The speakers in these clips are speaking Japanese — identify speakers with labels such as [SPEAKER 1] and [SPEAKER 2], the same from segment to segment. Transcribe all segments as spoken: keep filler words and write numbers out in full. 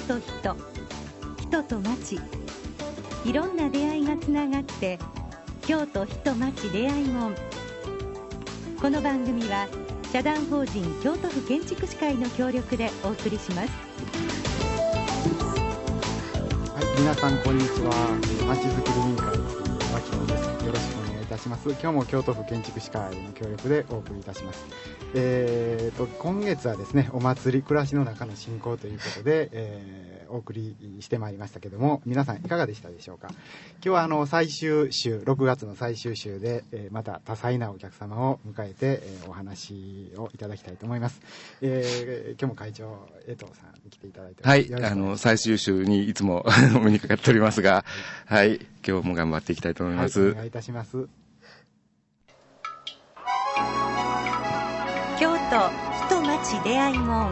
[SPEAKER 1] と人、人と町、いろんな出会いがつながって京都人町出会い門。この番組は社団法人京都府建築士会の協力でお送りします。
[SPEAKER 2] はい、皆さんこんにちは。まちづくり委員会脇野です。よろしくお願いいたします。今日も京都府建築士会の協力でお送りいたします。えー、と今月はですね、お祭り暮らしの中の振興ということで、えーお送りしてまいりましたけども、皆さんいかがでしたでしょうか。今日はあの最終週、ろくがつの最終週で、えー、また多彩なお客様を迎えて、えー、お話をいただきたいと思います。えー、今日も会長江藤さんに来ていただいてます。
[SPEAKER 3] はい、あの最終週にいつもお目にかかっておりますが、はい、今日も頑張っていきたいと思います。はい、
[SPEAKER 2] お願いいたします。
[SPEAKER 1] 京都人町出会い門。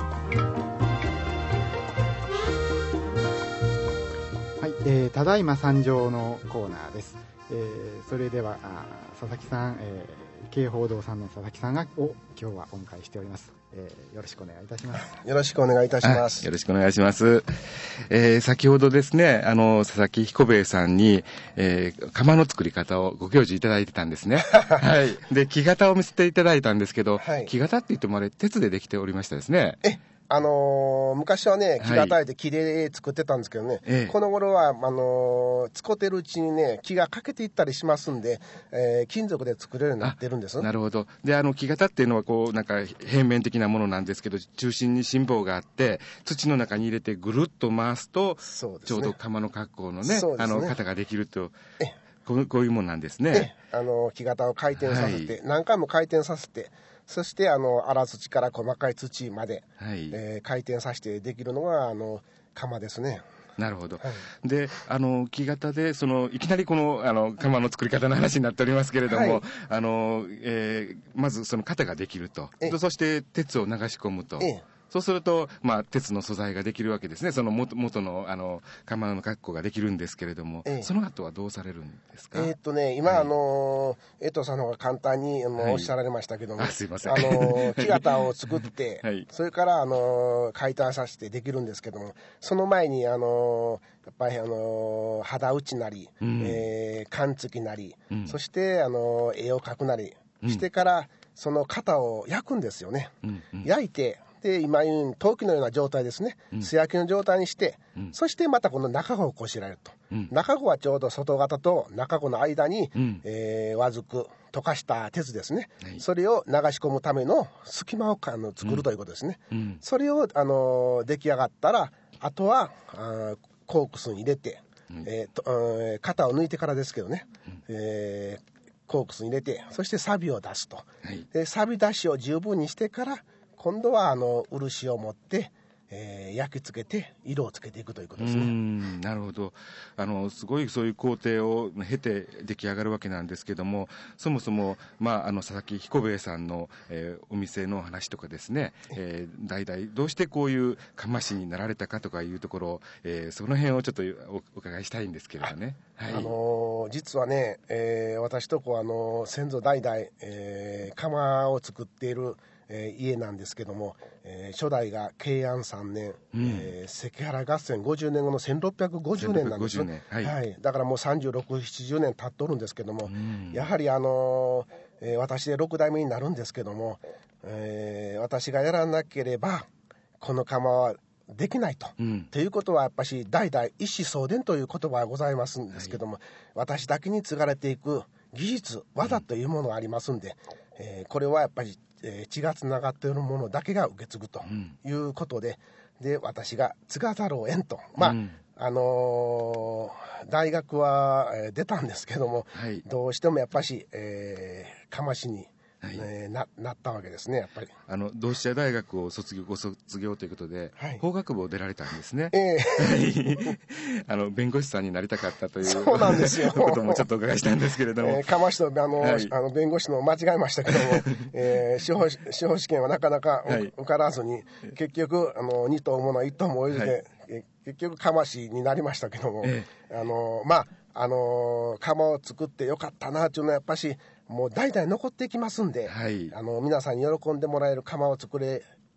[SPEAKER 2] はい、えー、ただいま参上のコーナーです。えー、それではあ佐々木さん、えー、京報堂さんの佐々木さんがを今日はお迎えしております。えー、よろしくお願いいたします。
[SPEAKER 4] よろしくお願いいたします。
[SPEAKER 3] よろしくお願いします。えー、先ほどですね、あの佐々木彦兵衛さんに、えー、窯の作り方をご教授いただいてたんですね。はい。で木型を見せていただいたんですけど、はい、木型って言ってもあれ鉄でできておりましたですね。
[SPEAKER 4] えあのー、昔はね、木がたいて木で作ってたんですけどね、はい、この頃はあのー、使ってるうちにね、木が欠けていったりしますんで、えー、金属で作れるようになってるんです。
[SPEAKER 3] なるほど。で、あの木型っていうのはこうなんか平面的なものなんですけど、中心に心棒があって土の中に入れてぐるっと回すと、そうですね、ちょうど窯の格好の ね, ねあの型ができると。えこう、こういうもんなんですね。
[SPEAKER 4] あの木型を回転させて、はい、何回も回転させて、そしてあの粗土から細かい土まで、はい、えー、回転させてできるのがあの窯ですね。
[SPEAKER 3] なるほど。はい、で、あの木型でそのいきなりこのあの窯の作り方の話になっておりますけれども、はい、あの、えー、まずその型ができると、そして鉄を流し込むと。ええ、そうすると、まあ、鉄の素材ができるわけですね。その元、元の、あの、窯の格好ができるんですけれども、ええ、その後はどうされるんですか？
[SPEAKER 4] えー、っとね、今、はい、あの、江藤さんの方が簡単にもうおっしゃられましたけども、はい、
[SPEAKER 3] あ、すいません。
[SPEAKER 4] あの、木型を作って、はい、それから、あの、解体させてできるんですけども、その前に、あの、やっぱり、あの、肌打ちなり、うん、えー、缶付きなり、うん、そして、あの、絵を描くなりしてから、うん、その型を焼くんですよね。うんうん、焼いて、で今言う陶器のような状態ですね、うん、素焼きの状態にして、うん、そしてまたこの中穂をこしらえると、うん、中穂はちょうど外型と中穂の間に、うん、えー、和づく溶かした鉄ですね、はい、それを流し込むための隙間をあの作るということですね、うん、それを、あのー、出来上がったらあとはあコークスに入れて、うん、えーとえー、型を抜いてからですけどね、うん、えー、コークスに入れてそして錆を出すと、はい、で錆出しを十分にしてから今度はあの漆を持って、えー、焼き付けて色をつけていくということですね。
[SPEAKER 3] うーん、なるほど。あのすごいそういう工程を経て出来上がるわけなんですけども、そもそも、まあ、あの佐々木彦兵衛さんの、えー、お店の話とかですね、えー、代々どうしてこういう窯師になられたかとかいうところ、えー、その辺をちょっと お, お伺いしたいんですけれどね。
[SPEAKER 4] はい、あのー、実はね、えー、私とこはあの先祖代々、えー、窯を作っているえー、家なんですけども、えー、初代が慶安さんねん、うん、えー、関原合戦ごじゅうねんごのせんろっぴゃくごじゅうねんなんです、はいはい、だからもうさんじゅうろく、ななじゅうねん経っとるんですけども、うん、やはりあのーえー、私でろくだいめになるんですけども、えー、私がやらなければこの窯はできないと、うん、ということはやっぱし代々一子相伝という言葉がございますんですけども、はい、私だけに継がれていく技術技というものがありますんで、うん、えー、これはやっぱりえー、血がつながっているものだけが受け継ぐということで、うん、で私が継がざるを得んと、まあ、うん、あのー、大学は、えー、出たんですけども、はい、どうしてもやっぱし、えー、釜師に、はい、えー、な, なったわけですね。やっぱり
[SPEAKER 3] あの同志社大学を卒業ご卒業ということで、はい、法学部を出られたんですね。
[SPEAKER 4] え
[SPEAKER 3] ー、あの弁護士さんになりたかったという
[SPEAKER 4] そうなんですよ
[SPEAKER 3] こともちょっとお伺いしたんですけれども、
[SPEAKER 4] えー、釜師とあの、はい、あの弁護士の間違えましたけども、えー、司法司法試験はなかなか、はい、受からずに結局あのに頭ものいち頭も泳いで、はい、え結局釜師になりましたけども、えー、あのまああの窯を作ってよかったなというのはやっぱしもう代々残っていきますんで、はい、あの皆さんに喜んでもらえる窯を作れ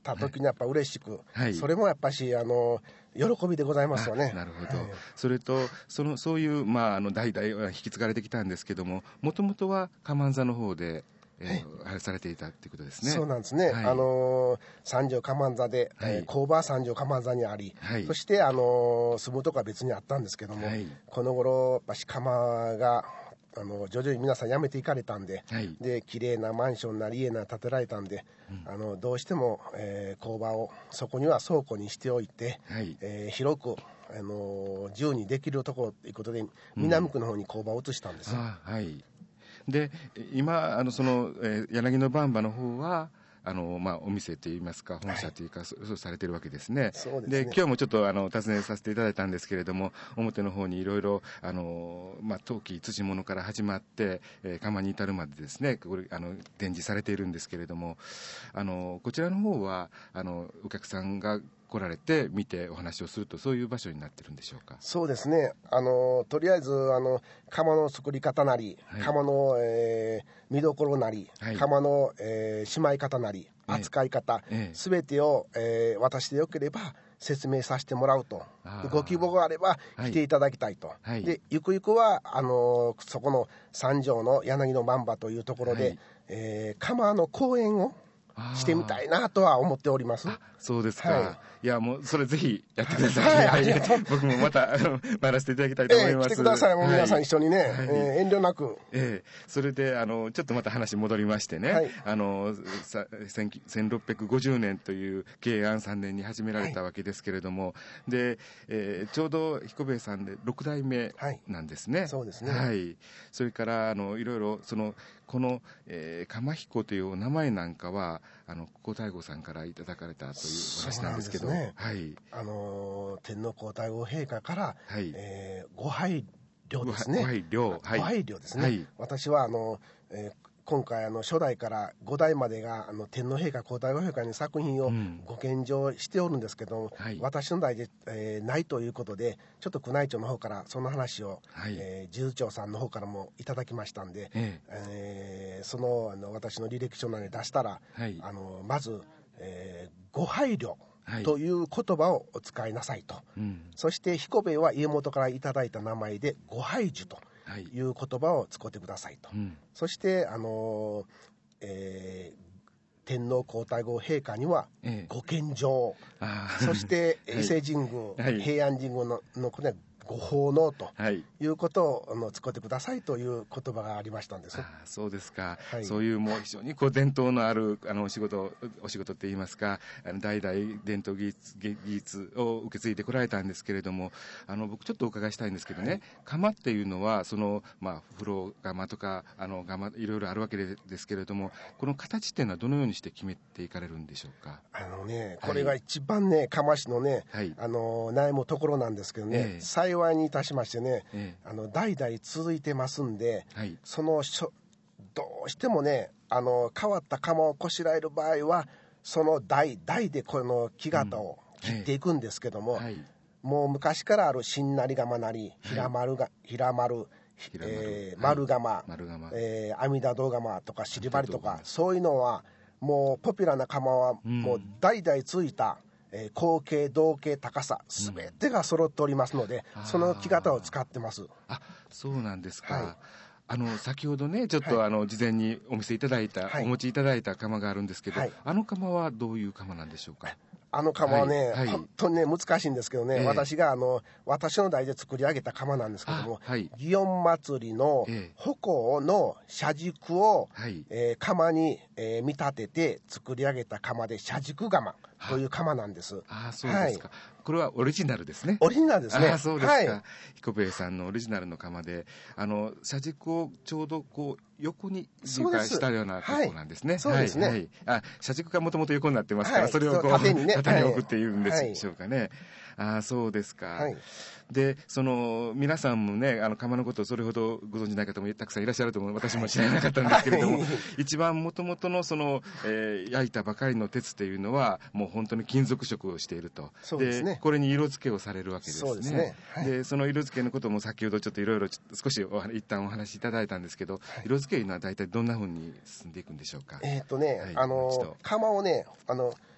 [SPEAKER 4] た時にやっぱ嬉しく、
[SPEAKER 3] はい、
[SPEAKER 4] それもやっぱしあの喜びでございますよね。
[SPEAKER 3] なるほど、
[SPEAKER 4] はい、
[SPEAKER 3] それとそのそういう、まあ、あの代々引き継がれてきたんですけども、もともとはカマンザの方で、えーはい、されていたということですね。
[SPEAKER 4] そうなんですね、はい、あのー、三条カマンザで、はい、えー、工場三条カマンザにあり、はい、そして、あのー、住むとこは別にあったんですけども、はい、この頃やっぱし窯があの徐々に皆さん辞めていかれたんで、はい、で綺麗なマンションなり家な建てられたんで、うん、あのどうしても、えー、工場をそこには倉庫にしておいて、はい、えー、広く、あのー、自由にできるところということで南区の方に工場を移したんですよ。
[SPEAKER 3] うん、あ、はい、で今あのその、えー、柳のばんばの方はあのまあ、お店といいますか本社というか、はい、そうされてるわけですね。
[SPEAKER 4] そうですね。
[SPEAKER 3] で今日もちょっとあの訪ねさせていただいたんですけれども、表の方にいろいろあの、まあ、陶器辻物から始まって、えー、窯に至るまでですね、これあの展示されているんですけれども、あのこちらの方はあのお客さんが来られて見てお話をすると、そういう場所になってるんでしょうか。
[SPEAKER 4] そうですね、あのとりあえずあの窯の作り方なり、はい、窯の、えー、見どころなり、はい、窯の、えー、しまい方なり扱い方、すべ、ええ、てを、えー、私でよければ説明させてもらうと、ご希望があれば来ていただきたいと、はい、でゆくゆくはあのー、そこの三条の柳のばんばというところで、はい、えー、窯の講演をしてみたいなとは思っております。
[SPEAKER 3] そうですか、はい、いやもうそれぜひやってください、
[SPEAKER 4] はいはい、
[SPEAKER 3] 僕もまたあの参らせていただきたいと思います、
[SPEAKER 4] えー、来てください、もう皆さん一緒にね、はい、えー、遠慮なく、
[SPEAKER 3] えー、それであのちょっとまた話戻りましてね、はい、あのさせんろっぴゃくごじゅうねんという慶安さんねんに始められたわけですけれども、はい、で、えー、ちょうど彦兵衛さんでろくだいめなんですね、
[SPEAKER 4] はい、そうですね、
[SPEAKER 3] はい、それからあのいろいろそのこの、えー、釜彦という名前なんかはあの皇太后さんからいただかれたという話なんですけど、
[SPEAKER 4] ね、はい、あの天皇皇太后陛下から、はい、えー、ご配慮ですね、
[SPEAKER 3] ご配慮、はい、
[SPEAKER 4] ご配慮ですね、
[SPEAKER 3] はい、
[SPEAKER 4] 私はあの、えー今回あの初代からごだいまでがあの天皇陛下皇太后陛下に作品をご献上しておるんですけども、うんはい、私の代で、えー、ないということでちょっと宮内庁の方からその話を、はい、えー、事務長さんの方からもいただきましたんで、えええー、その、あの私の履歴書内で出したら、はい、あのまず、えー、ご配慮という言葉をお使いなさいと、うん、そして彦兵衛は家元からいただいた名前でご拝寿という言葉を使ってくださいと、うん、そしてあの、えー、天皇皇太后陛下にはご献上、ええ、そして伊勢神宮、はい、平安神宮ののこれご奉納ということを、はい、使ってくださいという言葉がありましたんです。
[SPEAKER 3] あ、そうですか、はい、そういうもう非常にこう伝統のあるあのお仕事お仕事って言いますか、あの代々伝統技術、技術を受け継いでこられたんですけれども、あの僕ちょっとお伺いしたいんですけどね、はい、窯っていうのはその、まあ、風呂窯とかあの窯いろいろあるわけですけれども、この形っていうのはどのようにして決めていかれるんでしょうか。
[SPEAKER 4] あのね、これが一番ね、窯師のね、はい、あの悩むところなんですけどね、えー、幸いにいたしましてね、えー、あの代々続いてますんで、はい、そのしょどうしてもね、あの変わった窯をこしらえる場合はその代代でこの木型を切っていくんですけども、うん、はい、もう昔からある新成窯なり平丸が、はい、平丸えー、丸窯、えー、阿弥陀堂窯とか尻張りとか、そういうのはもうポピュラーな窯はもう代々ついた、えー、口径銅径高さすべてが揃っておりますので、うん、その木型を使ってます。
[SPEAKER 3] あ、そうなんですか、はい、あの先ほどねちょっと、はい、あの事前にお見せいただいた、はい、お持ちいただいた窯があるんですけど、はい、あの窯はどういう窯なんでしょうか。
[SPEAKER 4] あの窯はね、はい、本当にね難しいんですけどね、えー、私があの私の代で作り上げた窯なんですけども、はい、祇園祭の鉾の車軸を、はい、えー、窯に、えー、見立てて作り上げた窯で車軸窯という窯なんです。
[SPEAKER 3] ああ、そうですか、はい、これはオリジナルですね。
[SPEAKER 4] オリジナルですね。
[SPEAKER 3] あ、そうですか、はい、彦兵衛さんのオリジナルの窯で、あの車軸をちょうどこう横にしたようなところなんですね。はい、
[SPEAKER 4] そうですね、
[SPEAKER 3] はいはい、あ、車軸がもともと横になってますから、はい、それをこう縦にね、縦に置くっていうんでしょうかね、はい、あ、そうですか、はい、でその皆さんもね、あの窯のことをそれほどご存じない方もたくさんいらっしゃると思う、私も知らなかったんですけれども、はい、一番もともとのその、えー、焼いたばかりの鉄っていうのはもう本当に金属色をしていると。
[SPEAKER 4] そうですね、
[SPEAKER 3] でこれに色付けをされるわけですね。
[SPEAKER 4] そうですね、はい、
[SPEAKER 3] でその色付けのことも先ほどちょっといろいろ少しお一旦お話しいただいたんですけど、はい、色付けというのは大体どんなふうに進んでいくんでしょうか。
[SPEAKER 4] えーっとね、はい、あの窯をね、あの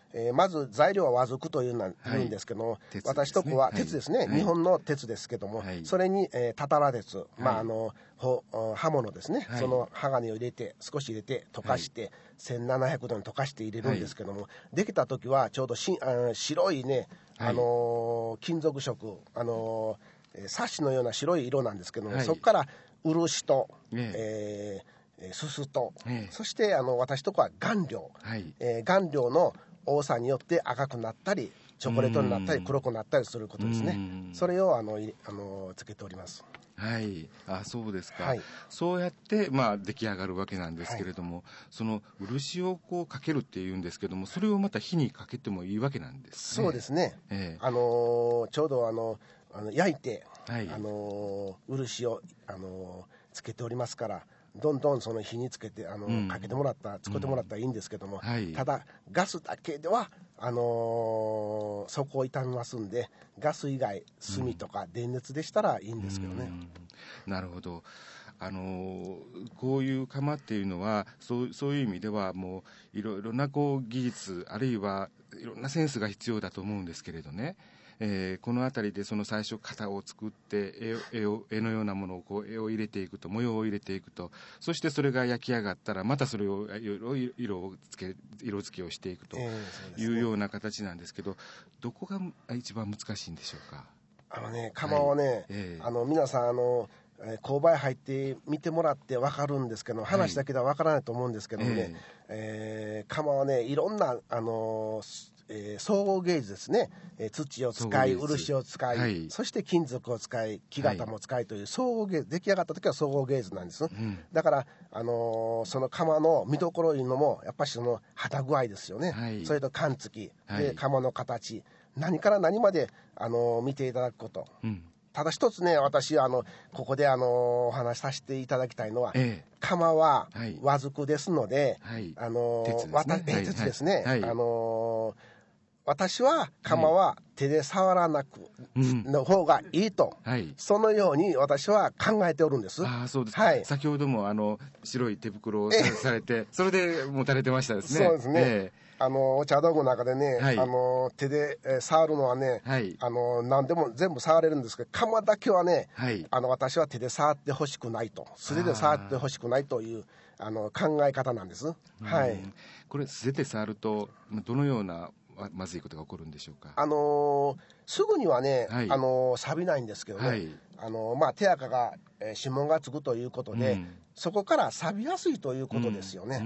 [SPEAKER 4] えー、まず材料は和づくというのは言うんですけども、はい、私とこは鉄ですね、はい、日本の鉄ですけども、はい、それに、えー、たたら鉄、はい、まああの刃物ですね、はい、その鋼を入れて少し入れて溶かして、はい、せんななひゃくどに溶かして入れるんですけども、はい、できた時はちょうどしあ白いね、あのー、金属色、あのー、サッシのような白い色なんですけども、はい、そこから漆と、ねえー、すすと、ね、そしてあの私とこは顔料、はい、えー、顔料の多さによって赤くなったりチョコレートになったり黒くなったりすることですね。それをあのあのつけております。
[SPEAKER 3] はい、あ、そうですか、
[SPEAKER 4] はい、
[SPEAKER 3] そうやって、まあ、出来上がるわけなんですけれども、はい、その漆をこうかけるっていうんですけども、それをまた火にかけてもいいわけなんですかね。
[SPEAKER 4] そうですね、ええ、あのー、ちょうどあのあの焼いて、はい、あのー、漆を、あのー、つけておりますから、どんどんその火につけてあの、うん、かけてもらった作ってもらったらいいんですけども、うんはい、ただガスだけではあのー、そこを傷みますんで、ガス以外炭とか電熱でしたらいいんですけどね。
[SPEAKER 3] うん、なるほど。あのー、こういう窯っていうのはそう、そういう意味ではもういろいろなこう技術あるいはいろんなセンスが必要だと思うんですけれどね、えー、この辺りでその最初型を作って絵, 絵, を絵のようなものをこう絵を入れていくと模様を入れていくと、そしてそれが焼き上がったらまたそれを色をつけ色付けをしていくというような形なんですけど、どこが一番難しいんでしょうか。
[SPEAKER 4] あのね、窯はね、はいえー、あの皆さんあの購買入って見てもらって分かるんですけど、話だけでは分からないと思うんですけどもね、えーえー、窯はねいろんなあのーえー、総合芸術ですね、えー、土を使い漆を使い、はい、そして金属を使い木型も使いという総合芸術、出来上がった時は総合芸術なんです、うん、だから、あのー、その窯の見どころいうのもやっぱりその旗具合ですよね、はい、それと缶付き、はい、で窯の形、何から何まで、あのー、見ていただくこと、うん、ただ一つね、私あのここであのお話しさせていただきたいのは、ええ、窯は和づくですので、はい、あの鉄ですね、はい、あの私は窯は手で触らなくの方がいいと、はい、そのように私は考えておるんです。
[SPEAKER 3] あ、そうです、はい、先ほどもあの白い手袋をされて、それで持たれてましたですね。
[SPEAKER 4] そうですね、えーあのお茶道具の中でね、はい、あの手で、えー、触るのはね、はい、あの何でも全部触れるんですけど、窯だけはね、はい、あの私は手で触ってほしくないと、素手で触ってほしくないというあの考え方なんです。はい、
[SPEAKER 3] これ素手で触るとどのようなまずいことが起こるんでしょうか。
[SPEAKER 4] あのー、すぐにはね、はい、あのー、錆びないんですけどね、はい、あのー、まあ、手垢が、えー、指紋がつくということで、うん、そこから錆びやすいということですよね、うん、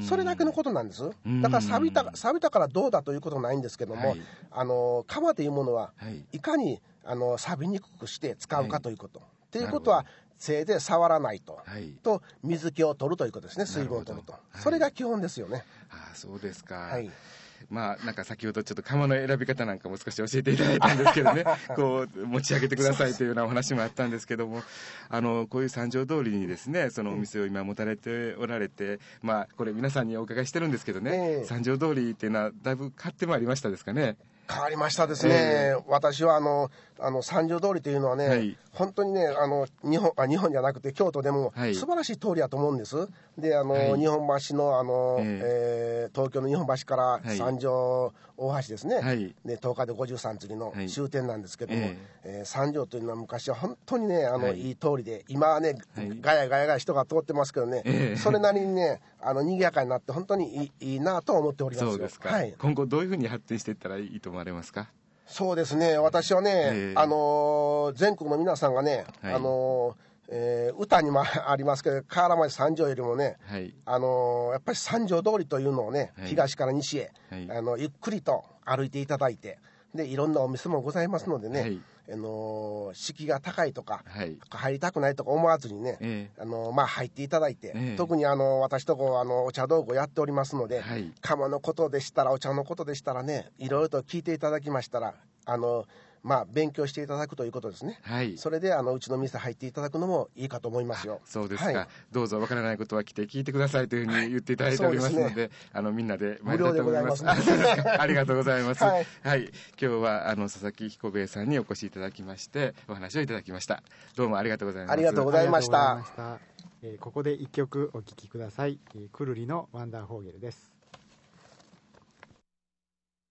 [SPEAKER 4] それだけのことなんです。だから錆びた、錆びたからどうだということないんですけども、はい、あの窯というものは、はい、いかにあの錆びにくくして使うかということ、はい、ということは手で触らないと、はい、と水気を取るということですね、水分を取ると、はい、それが基本ですよね。
[SPEAKER 3] あ、そうですか、はい、まあ、なんか先ほどちょっと窯の選び方なんかも少し教えていただいたんですけどねこう持ち上げてくださいというようなお話もあったんですけども、あのこういう三条通りにですね、そのお店を今持たれておられて、まあこれ皆さんにお伺いしてるんですけどね、えー、三条通りっていうのはだいぶ変わってまいりましたですかね。
[SPEAKER 4] 変わりましたですね、えー、私はあのあの三条通りというのはね、はい、本当にね、あの日本あ日本じゃなくて京都でも素晴らしい通りだと思うんです。で、あの、はい、日本橋のあの、えーえー、東京の日本橋から三条大橋ですね、はい、でとおかでごじゅうさん次の終点なんですけども、はい、えー、三条というのは昔は本当にね、あの、はい、いい通りで、今はね、はい、ガヤガヤガヤ人が通ってますけどね、えー、それなりにね、あの賑やかになって本当にいい、いいなと思っておりますよ。
[SPEAKER 3] そうですか、はい、今後どういうふうに発展していったらいいと思われますか。
[SPEAKER 4] そうですね、私はね、えー、あのー、全国の皆さんがね、はい、あのーえー、歌にもありますけど、河原町三条よりもね、はい、あのー、やっぱり三条通りというのをね、はい、東から西へ、はい、あのゆっくりと歩いていただいて、でいろんなお店もございますのでね、はい、あのー、敷居が高いとか、はい、入りたくないとか思わずにね、えーあのーまあ、入っていただいて、えー、特にあの私とこあのお茶道具をやっておりますので、はい、窯のことでしたらお茶のことでしたらね、いろいろと聞いていただきましたら、あのまあ、勉強していただくということですね、はい、それであのうちの店入っていただくのもいいかと思いますよ。
[SPEAKER 3] そうですか、はい、どうぞわからないことは来て聞いてくださいというふうに言っていただいておりますので、はい、ね、あのみんなで参りたいと思います。あ、そうですか、ありがとうございます、はいはい、今日はあの佐々木彦兵衛さんにお越しいただきましてお話をいただきました。どうもありがとうございます。
[SPEAKER 4] ありがとうございました。
[SPEAKER 2] えー、ここで一曲お聴きください。くるりのワンダーフォーゲルです。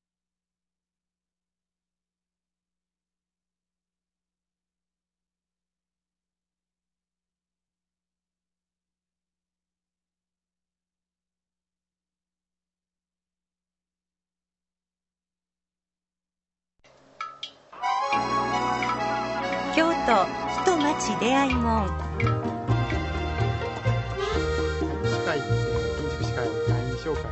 [SPEAKER 1] 京都人町出会い門。
[SPEAKER 2] 司会、えー、建築司会第二紹介です、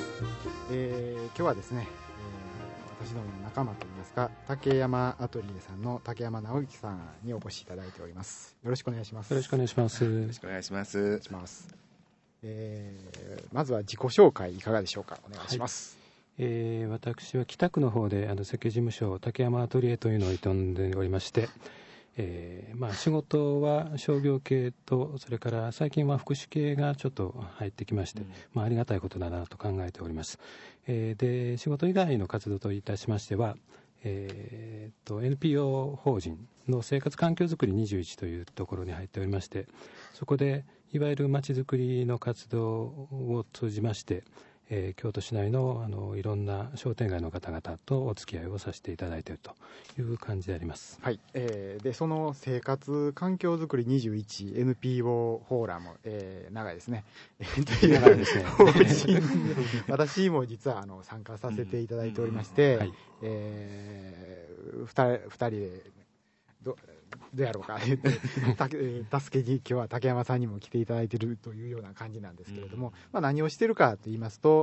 [SPEAKER 2] えー、今日はですね、えー、私どもの仲間といいますか、竹山アトリエさんの竹山直之さんにお越しいただいております。よろしくお願いします。
[SPEAKER 5] よろしくお願いします。
[SPEAKER 3] よろしくお願いします。お願いします。
[SPEAKER 2] えー、まずは自己紹介いかがでしょうか。お願いします。
[SPEAKER 5] はい、えー、私は北区の方であの設計事務所竹山アトリエというのを営んでおりまして、えーまあ、仕事は商業系と、それから最近は福祉系がちょっと入ってきまして、うんまあ、ありがたいことだなと考えております。えー、で仕事以外の活動といたしましては、えー、と エヌピーオー 法人の生活環境づくりにじゅういちというところに入っておりまして、そこでいわゆるまちづくりの活動を通じまして、えー、京都市内 の, あのいろんな商店街の方々とお付き合いをさせていただいているという感じであります。
[SPEAKER 2] はい、えー、でその生活環境づくりにじゅういち エヌピーオー フォーラム、えー、長いですね
[SPEAKER 5] 長いですね
[SPEAKER 2] 私も実はあの参加させていただいておりまして、うんはいえー、ふたり, ふたりでどどうやろうか助けに今日は竹山さんにも来ていただいているというような感じなんですけれども、うんまあ、何をしているかと言いますと、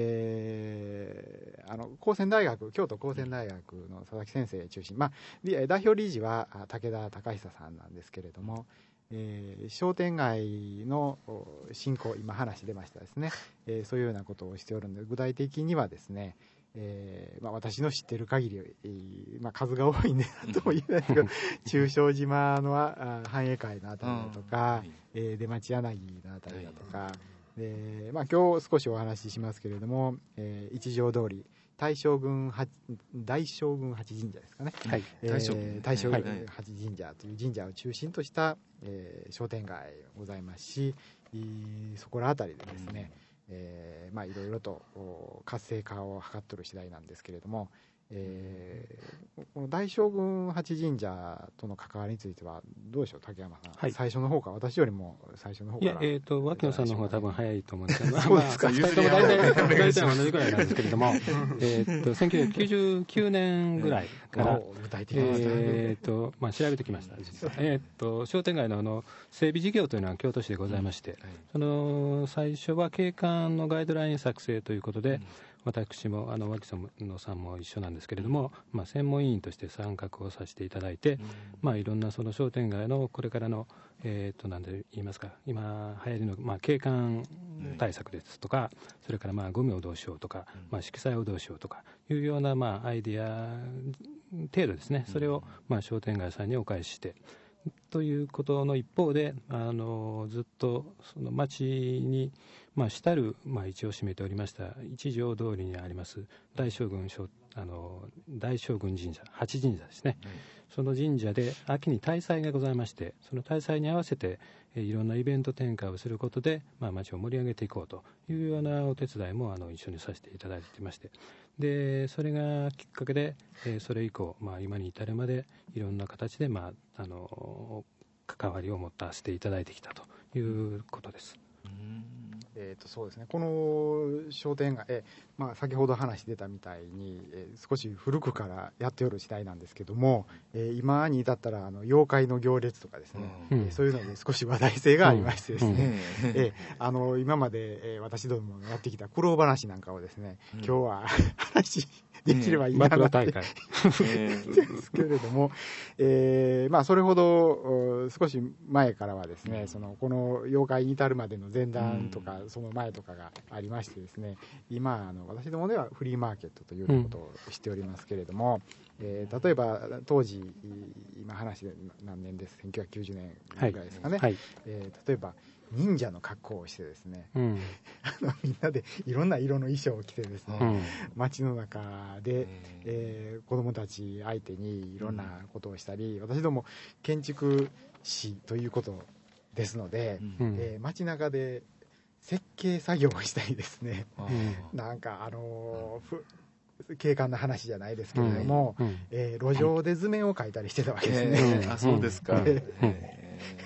[SPEAKER 2] えー、あの高専大学京都高専大学の佐々木先生中心、まあ、代表理事は武田隆久さんなんですけれども、えー、商店街の振興今話出ましたですね、えー、そういうようなことをしておるので、具体的にはですねえーまあ、私の知ってる限り、えーまあ、数が多いんでなんとも言えないですけど中小島のあ繁栄会のあたりだとか、うんえー、出町柳のあたりだとか、はいでまあ、今日少しお話ししますけれども、えー、一条通り大将軍大将軍八神社ですかね、はいえー、大将軍大将軍八神社という神社を中心とした、えー、商店街ございますし、そこらあたりでですね、うんえーまあ、いろいろと活性化を図っている次第なんですけれども、えー、この大将軍八神社との関わりについてはどうでしょう竹山さん、はい、最初の方か私よりも最初の方から。いや、
[SPEAKER 5] えーと、脇野さんの方が多分早いと思うんですけど
[SPEAKER 2] そうですか、
[SPEAKER 5] まあ、ふたりとも大体大体同じぐらいなんですけれどもえーとせんきゅうひゃくきゅうじゅうきゅうねんぐらいから
[SPEAKER 2] 具体的に、
[SPEAKER 5] えーとまあ、調べてきました実は、えー、と商店街 の, あの整備事業というのは京都市でございまして、うんはい、その最初は景観のガイドライン作成ということで、うん私もあの脇野さんも一緒なんですけれども、まあ、専門委員として参画をさせていただいて、うんまあ、いろんなその商店街のこれからの、えー、となんで言いますか今流行りの、まあ、景観対策ですとか、それからまあゴミをどうしようとか、まあ、色彩をどうしようとかいうようなまあアイディア程度ですね、それをまあ商店街さんにお返ししてということの一方で、あのずっとその町に、まあ、主たる、まあ、位置を占めておりました一条通りにあります大将軍あの大将軍神社八神社ですね、うん、その神社で秋に大祭がございまして、その大祭に合わせていろんなイベント展開をすることで、まあ、町を盛り上げていこうというようなお手伝いもあの一緒にさせていただいていまして、でそれがきっかけで、えー、それ以降、まあ、今に至るまでいろんな形で、まあ、あの関わりを持たせていただいてきたということです。
[SPEAKER 2] うんえー、とそうですね、この商店街、え、まあ、先ほど話出たみたいに、えー、少し古くからやっておる時代なんですけども、えー、今に至ったらあの妖怪の行列とかですね、うんえー、そういうので少し話題性がありましてですね、うんえー、あの今まで、えー、私どもやってきた苦労話なんかをですね、うん、今日は話できればいいなと思ってですけれども、えーまあ、それほど少し前からはですね、そのこの妖怪に至るまでの前段とか、うん、その前とかがありましてですね、今あの私どもではフリーマーケットというようなことをしておりますけれども、うんえー、例えば当時今話で何年ですせんきゅうひゃくきゅうじゅうねんぐらいですかね、はいはいえー、例えば忍者の格好をしてですね、うん、あのみんなでいろんな色の衣装を着てですね、うん、街の中で、えー、子どもたち相手にいろんなことをしたり、うん、私ども建築士ということですので、うんえー、街中で設計作業をしたりですね、うん、なんかあのー、景観な話じゃないですけれども、うんえー、路上で図面を描いたりしてたわけですね、
[SPEAKER 3] えー、あそうですか、えー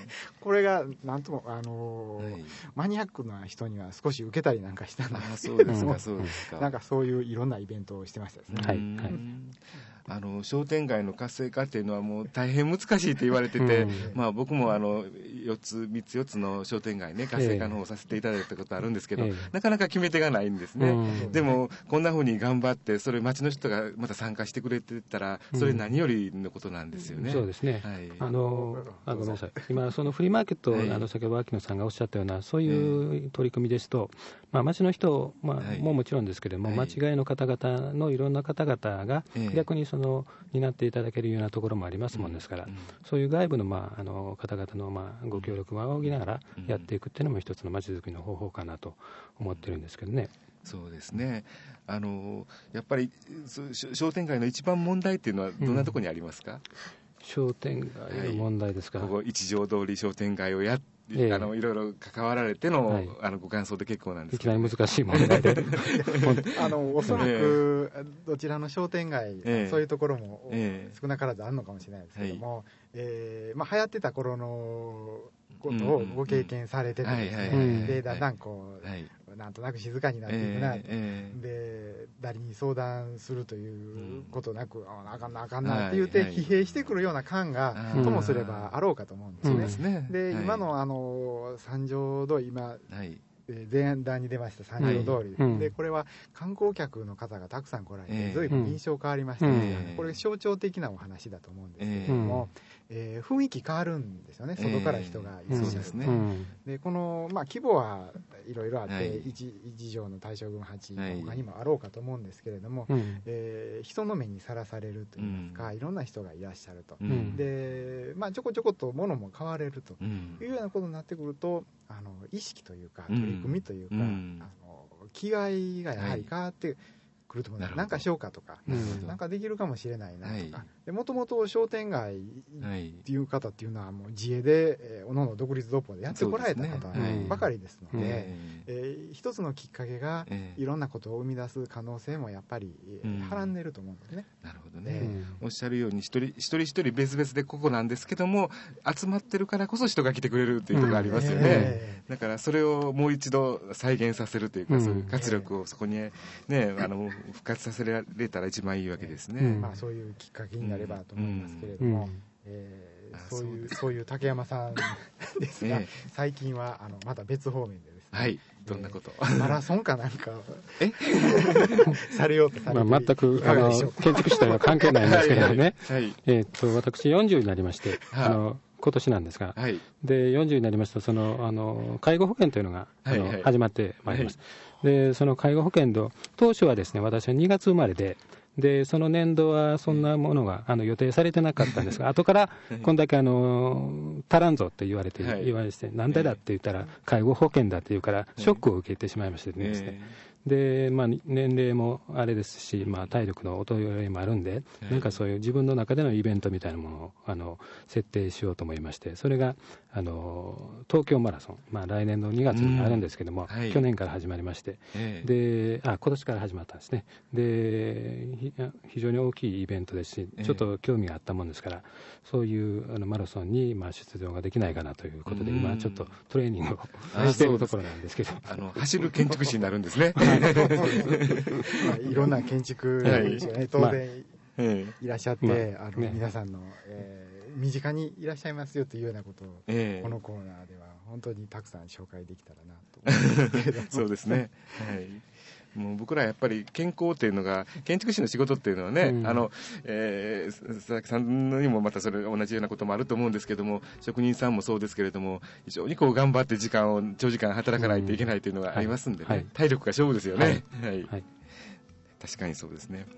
[SPEAKER 2] これがなんとも、あのー
[SPEAKER 3] はい、
[SPEAKER 2] マニアックな人には少し受けたりなんかしたんですけれども、
[SPEAKER 3] そうですか、そうですか。
[SPEAKER 2] なんかそういういろんなイベントをしてましたですね。
[SPEAKER 5] はいはい、
[SPEAKER 3] あの商店街の活性化っていうのはもう大変難しいと言われてて、うん、まあ、僕もあのよっつみっつよっつの商店街ね活性化の方をさせていただいたことあるんですけど、えー、なかなか決め手がないんですね、うん、でもこんな風に頑張ってそれ町の人がまた参加してくれてたらそれ何よりのことなんですよね、
[SPEAKER 5] うん、そうですね、はい、あのあごめんなさい、今そのフリーマーケット、はい、あの先ほど秋野さんがおっしゃったようなそういう取り組みですと、まあ、町の人、まあ、はい、ももちろんですけれども、はい、町外の方々のいろんな方々が逆にその担っていただけるようなところもありますもんですから、うんうん、そういう外部の、まあ、あの方々の、まあ、ご協力を仰ぎながらやっていくっていうのも一つの町づくりの方法かなと思ってるんですけどね。
[SPEAKER 3] そうですね、あのやっぱり商店街の一番問題っていうのはどんなところにありますか？うん、
[SPEAKER 5] 商店街の問題ですか、
[SPEAKER 3] はい、ここ一条通り商店街をやってええ、あのいろいろ関わられての、はい、あのご感想で結構なんですけど、
[SPEAKER 5] いきなり難しい問題で
[SPEAKER 2] あのおそらくどちらの商店街、ええ、そういうところも少なからずあるのかもしれないですけども、えーまあ、流行ってた頃のことをご経験されててですね、でだんだんこう、はい、なんとなく静かになっていくなと、えーえー、で誰に相談するということなく、うん、ああかんなあかんなって言って疲弊してくるような感が、はい、ともすればあろうかと思うんですね。ですね。で、はい、今のあの三条通り今、はい前段に出ました三条通り、はい、でこれは観光客の方がたくさん来られて、随分印象変わりましたので、えー、これ象徴的なお話だと思うんですけれども、えー、雰囲気変わるんですよね、外から人がいそうですね。でこの、まあ、規模はいろいろあって、はい、一, 一条の大将軍八の他にもあろうかと思うんですけれども、はいえー、人の目にさらされるといいますか、うん、いろんな人がいらっしゃると、うん、でまあ、ちょこちょこと物も変われるというようなことになってくると、あの意識というか取り組みというか、うん、あの気概がやはり変わってくると思うので、はい、なんかしようかとか、うん、なんかできるかもしれないなとか、もともと商店街っていう方っていうのはもう自営で、えー、おのおの独立同胞でやってこられた方ばかりですので、えー、一つのきっかけがいろんなことを生み出す可能性もやっぱり、えー、はらんでると思うんですね。
[SPEAKER 3] なるほどね、うん、おっしゃるように一人一人一人別々で個々なんですけども集まってるからこそ人が来てくれるっていうところがありますよね、うんえー、だからそれをもう一度再現させるというか、うん、そういう活力をそこに、ね、あの復活させられたら一番いいわけですね、
[SPEAKER 2] うんまあ、そういうきっかけになればと思いますけれども、うんえー、そういうそういう竹山さんですが、えー、最近はあのまた別方面でですね、
[SPEAKER 3] はいどんなこと、
[SPEAKER 2] えー、マラソンかなんかえされようとされて、
[SPEAKER 5] まあ、全くあの建築士とは関係ないんですけどねはい、はい、えー、っと私よんじゅうになりまして、はあ、あの今年なんですが、はい、でよんじゅうになりますとそのあの介護保険というのがあの、はいはい、始まってまいります、はい、でその介護保険の当初はですね私はにがつ生まれででその年度はそんなものがあの予定されてなかったんですが後からこんだけあの足らんぞって言われて、はい、言われてなんでだって言ったら介護保険だって言うからショックを受けてしまいましてですね、でまあ、年齢もあれですし、まあ、体力の衰えもあるんで、なんかそういう自分の中でのイベントみたいなものをあの設定しようと思いまして、それがあの東京マラソン、まあ、来年のにがつにあるんですけども、うんはい、去年から始まりまして、えー、であ今年から始まったんですね。で非常に大きいイベントですし、ちょっと興味があったもんですから、そういうあのマラソンにまあ出場ができないかなということで、今ちょっとトレーニングをしているところなんですけど、
[SPEAKER 3] あの走る建築士になるんですね。
[SPEAKER 2] まあ、いろんな建築士が、ね、当然いらっしゃって、まああのね、皆さんの、えー、身近にいらっしゃいますよというようなことを、えー、このコーナーでは本当にたくさん紹介できたらなと思いますけれども
[SPEAKER 3] そうですね、はいもう僕らやっぱり健康っていうのが建築士の仕事っていうのはね、うん、あのえー、佐々木さんにもまたそれ同じようなこともあると思うんですけども、職人さんもそうですけれども非常にこう頑張って時間を長時間働かないといけないというのがありますんでね、うんはい、体力が勝負ですよね、はいはいはい、確かにそうですね。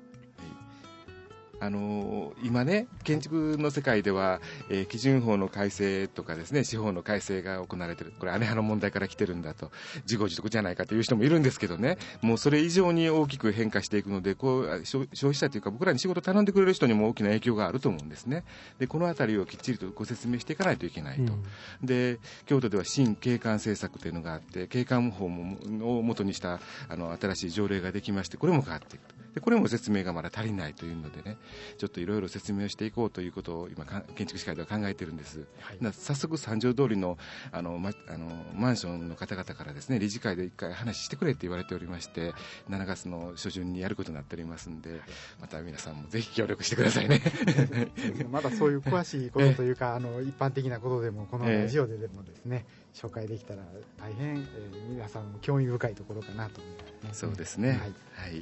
[SPEAKER 3] あのー、今ね建築の世界では、えー、基準法の改正とかですね司法の改正が行われている、これ姉派の問題から来てるんだと自業自得じゃないかという人もいるんですけどね、もうそれ以上に大きく変化していくので、こう消費者というか僕らに仕事を頼んでくれる人にも大きな影響があると思うんですね。でこのあたりをきっちりとご説明していかないといけないと、うん、で京都では新景観政策というのがあって、景観法を元にしたあの新しい条例ができまして、これも変わっていくと。 でこれも説明がまだ足りないというのでね、ちょっといろいろ説明をしていこうということを今建築士会では考えているんです、はい、早速三条通りのあの、ま、あのマンションの方々からですね、理事会で一回話してくれって言われておりまして、しちがつの初旬にやることになっておりますんで、また皆さんもぜひ協力してくださいね
[SPEAKER 2] まだそういう詳しいことというか、あの一般的なことでもこのラジオででもですね、えー、紹介できたら大変、えー、皆さんも興味深いところかなと思います、ね、
[SPEAKER 3] そうですね、
[SPEAKER 2] はい、
[SPEAKER 3] はい、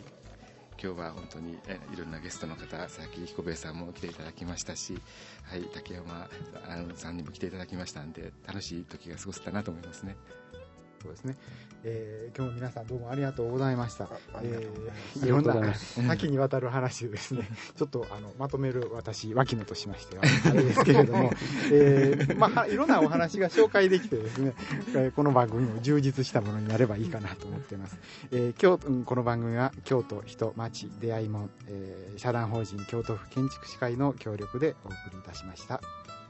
[SPEAKER 3] 今日は本当にえいろんなゲストの方、佐々木彦兵衛さんも来ていただきましたし、はい、竹山あのさんにも来ていただきましたんで、楽しい時が過ごせたなと思いますね。
[SPEAKER 2] そうですね、えー、今日も皆さんどうもありがとうございました。えー、いろんな多岐にわたる話でですね、ちょっとあのまとめる私脇野としましてはあれですけれども、えーまあ、いろんなお話が紹介できてですね、この番組も充実したものになればいいかなと思っています。えー、今日この番組は京都人町出会い門、えー、社団法人京都府建築士会の協力でお送りいたしました。